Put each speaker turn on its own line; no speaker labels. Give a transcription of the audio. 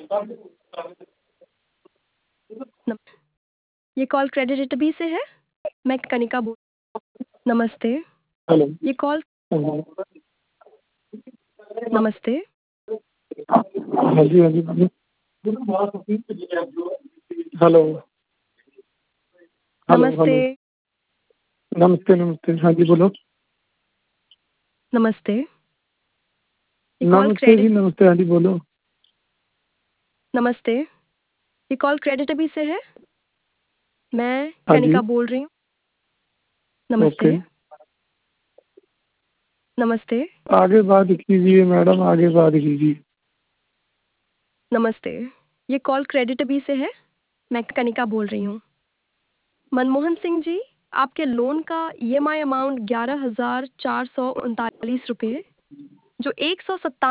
नम ये call credit B से है? मैं कनिका बोल नमस्ते।
हेलो।
ये कॉल
हाँ
नमस्ते।
जी, हाँ जी, बोलिए। हेलो, हेलो,
नमस्ते।
हेलो। नमस्ते, नमस्ते। हाँ जी, बोलो।
नमस्ते। ये कॉल
नमस्ते जी,
क्रेडिट
नमस्ते। हाँ जी, बोलो।
नमस्ते। ये कॉल क्रेडिट बी से है? मैं
हाँ जी,
कनिका बोल रही हूँ।
ओके।
नमस्ते। नमस्ते।
आगे बात कीजिए मैडम, आगे बात कीजिए।
नमस्ते। ये कॉल क्रेडिट बी से है? मैं कनिका बोल रही हूँ। मनमोहन सिंह जी, आपके लोन का ईएमआई अमाउंट 11,439 रुपए, जो 197